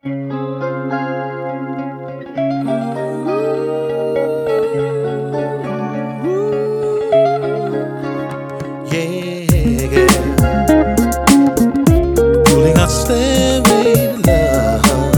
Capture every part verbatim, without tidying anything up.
Yeah, pulling our stairway to love.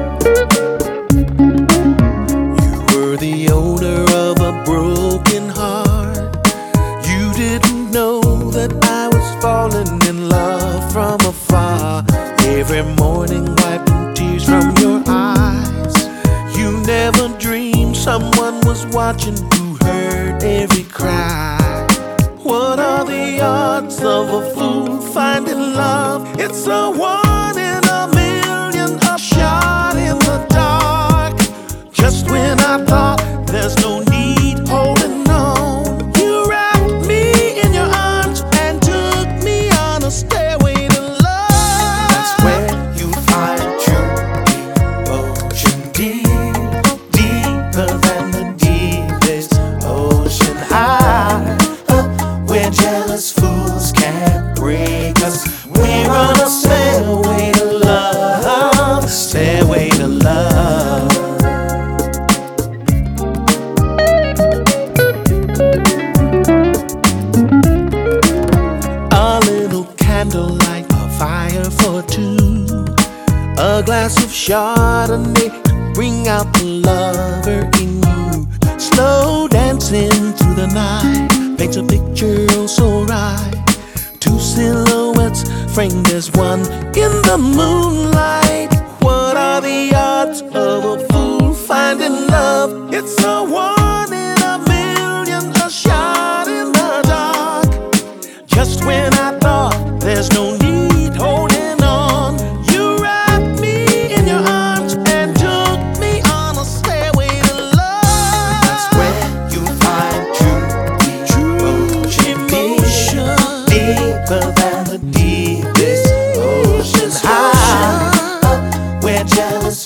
You were the owner of a broken heart. You didn't know that I was falling in love from afar. Every morning wiping tears from your eyes. You never dreamed someone was watching who heard every cry. What are the odds of a fool finding love? It's a one in a million, a shot in the dark. Just when I thought there's no need holding on, you wrapped me in your arms and took me on a stairway to love. That's where you find true emotion, deep, deeper than the deepest ocean. I where jealous fools can't break us. We're on a stairway to love, stairway to love. A little candlelight, a fire for two, a glass of Chardonnay to bring out the lover in you. Slow dancing through the night paints a picture oh so right. Two silhouettes framed as one in the moonlight. What are the odds of a fool finding love? It's a one in a million, a shot in the dark. Just when I thought there's no need holding on, you wrapped me in your arms and took me on a stairway to love. That's where you find deeper than the deepest ocean. High, where jealous